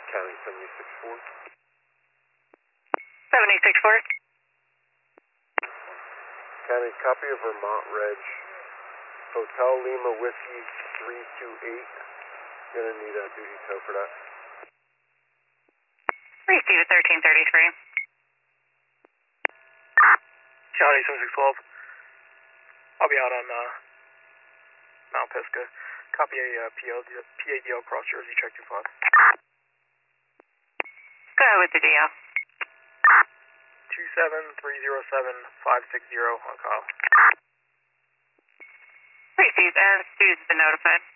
County 764. 764. County, copy of Vermont Reg. Hotel Lima Whiskey 328. Gonna need a duty tow for that. Receive 1333. County 7612. I'll be out on Mount Pisgah. Copy a PADO cross Jersey, check 25. Go ahead with the DO. 27307-560 on Kyle. Receive. Student's been notified.